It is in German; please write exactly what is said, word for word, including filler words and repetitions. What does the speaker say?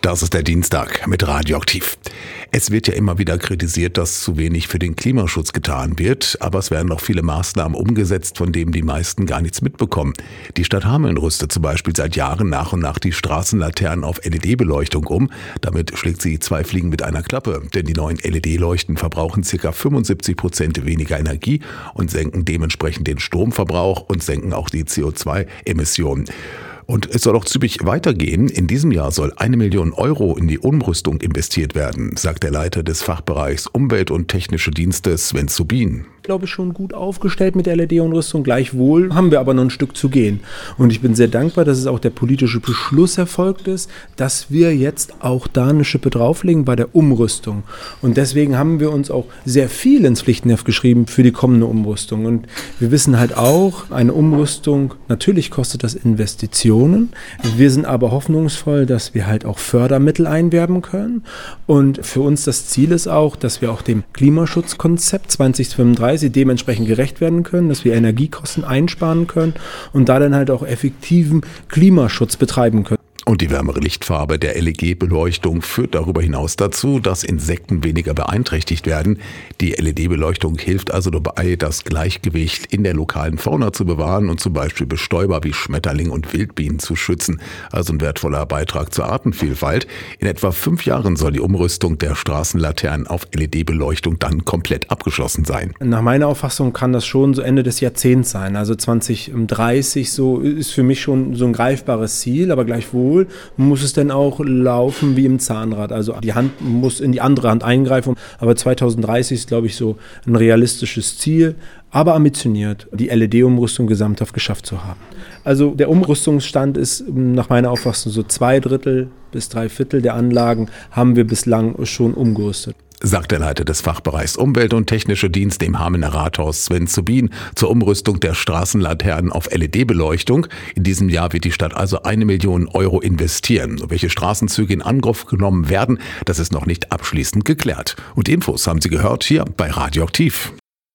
Das ist der Dienstag mit Radioaktiv. Es wird ja immer wieder kritisiert, dass zu wenig für den Klimaschutz getan wird, aber es werden noch viele Maßnahmen umgesetzt, von denen die meisten gar nichts mitbekommen. Die Stadt Hameln rüstet zum Beispiel seit Jahren nach und nach die Straßenlaternen auf L E D-Beleuchtung um. Damit schlägt sie zwei Fliegen mit einer Klappe, denn die neuen L E D-Leuchten verbrauchen ca. fünfundsiebzig Prozent weniger Energie und senken dementsprechend den Stromverbrauch und senken auch die C O zwei Emissionen. Und es soll auch zügig weitergehen. In diesem Jahr soll eine Million Euro in die Umrüstung investiert werden, sagt der Leiter des Fachbereichs Umwelt und Technische Dienste Sven Zubin. Ich glaube, schon gut aufgestellt mit der L E D-Umrüstung. Gleichwohl haben wir aber noch ein Stück zu gehen. Und ich bin sehr dankbar, dass es auch der politische Beschluss erfolgt ist, dass wir jetzt auch da eine Schippe drauflegen bei der Umrüstung. Und deswegen haben wir uns auch sehr viel ins Pflichtenheft geschrieben für die kommende Umrüstung. Und wir wissen halt auch, eine Umrüstung, natürlich kostet das Investitionen. Wir sind aber hoffnungsvoll, dass wir halt auch Fördermittel einwerben können. Und für uns das Ziel ist auch, dass wir auch dem Klimaschutzkonzept zwanzig fünfunddreißig dementsprechend gerecht werden können, dass wir Energiekosten einsparen können und da dann halt auch effektiven Klimaschutz betreiben können. Und die wärmere Lichtfarbe der L E D-Beleuchtung führt darüber hinaus dazu, dass Insekten weniger beeinträchtigt werden. Die L E D-Beleuchtung hilft also dabei, das Gleichgewicht in der lokalen Fauna zu bewahren und zum Beispiel Bestäuber wie Schmetterling und Wildbienen zu schützen. Also ein wertvoller Beitrag zur Artenvielfalt. In etwa fünf Jahren soll die Umrüstung der Straßenlaternen auf L E D-Beleuchtung dann komplett abgeschlossen sein. Nach meiner Auffassung kann das schon so Ende des Jahrzehnts sein. Also zwanzig dreißig so ist für mich schon so ein greifbares Ziel, aber gleichwohl muss es denn auch laufen wie im Zahnrad. Also die Hand muss in die andere Hand eingreifen. Aber zwanzig dreißig ist, glaube ich, so ein realistisches Ziel, aber ambitioniert, die L E D-Umrüstung gesamthaft geschafft zu haben. Also der Umrüstungsstand ist nach meiner Auffassung so zwei Drittel bis drei Viertel der Anlagen haben wir bislang schon umgerüstet. Sagt der Leiter des Fachbereichs Umwelt und Technische Dienste im Hamelner Rathaus Sven Zubin zur Umrüstung der Straßenlaternen auf L E D-Beleuchtung. In diesem Jahr wird die Stadt also eine Million Euro investieren. Welche Straßenzüge in Angriff genommen werden, das ist noch nicht abschließend geklärt. Und Infos haben Sie gehört hier bei Radioaktiv.